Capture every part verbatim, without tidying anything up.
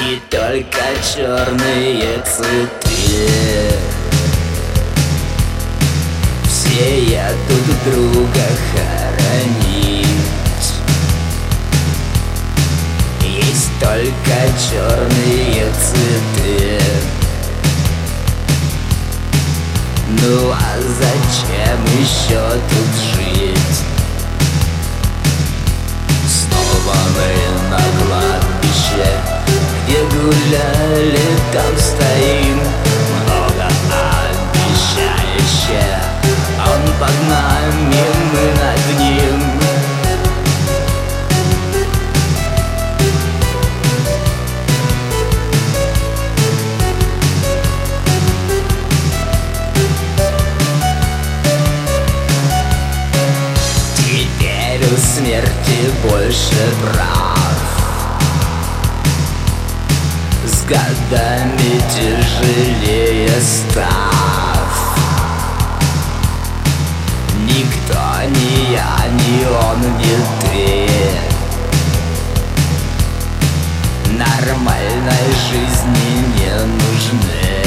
И только черные цветы. Все едут друга хоронить. Есть только черные цветы. Ну а зачем еще тут жить? Снова мы на кладбище, где гуляли, там стоим. Много обещающе, он под нами, мы над ним. Теперь у смерти больше прав, с годами тяжелее став. Никто, ни я, ни он, ни ты нормальной жизни не нужны.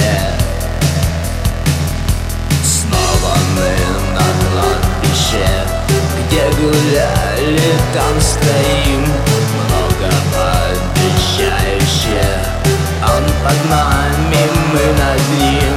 Снова мы на кладбище, где гуляли, там стоим. Много обещающе, он под нами, мы над ним.